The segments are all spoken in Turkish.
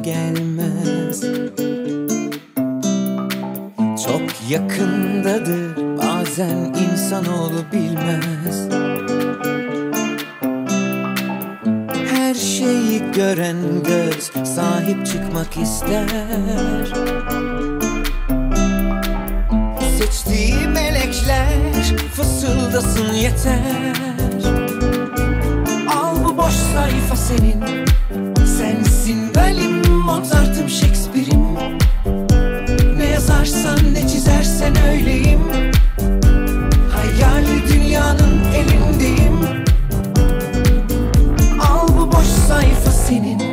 gelmez. Çok yakındadır bazen insanoğlu bilmez. Her şeyi gören göz sahip çıkmak ister. Seçtiği melekler fısıldasın yeter. Al bu boş sayfa senin. Sensin benim Mozart'ım, Shakespeare'im. Ne yazarsan ne çizersen öyleyim. Hayali dünyanın elindeyim. Al bu boş sayfa senin.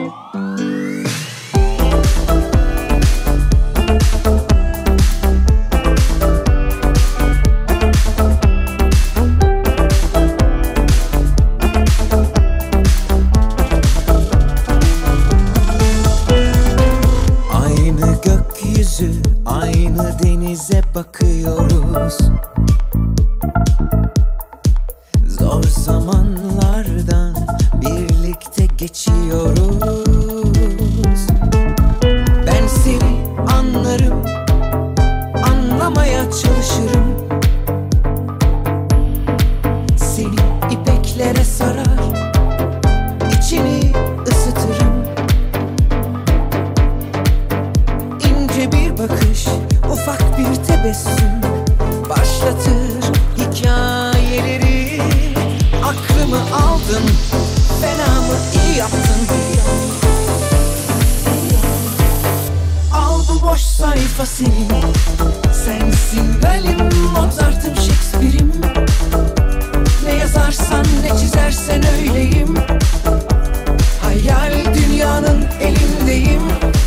Aynı denize bakıyoruz. Zor zamanlardan birlikte geçiyoruz. Ben seni anlarım, anlamaya çalışırım. Seni ipeklere sarar, içini ısıtırım. İnce bir bakış, ufak bir tebessüm başlatır hikayeleri. Aklımı aldın, fena mı iyi yaptın. Al bu boş sayfa senin. Sensin benim Mozart'ım, Shakespeare'im. Ne yazarsan ne çizersen öyleyim. Hayal dünyanın elindeyim.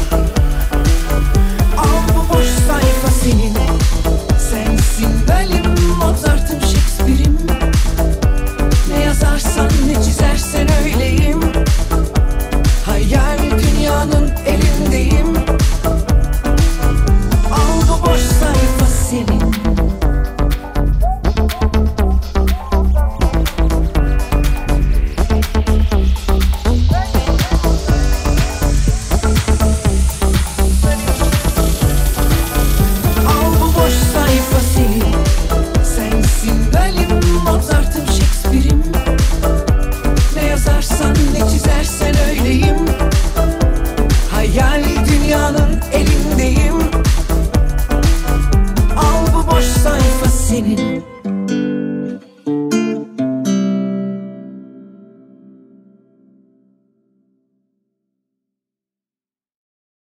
Sensin benim Mozart'ım, Shakespeare'im. Ne yazarsan ne çizersen öyleyim. Hayal dünyanın elindeyim. Al bu boş sayfa senin. Hayal dünyanın elindeyim. Al bu boş sayfa senin.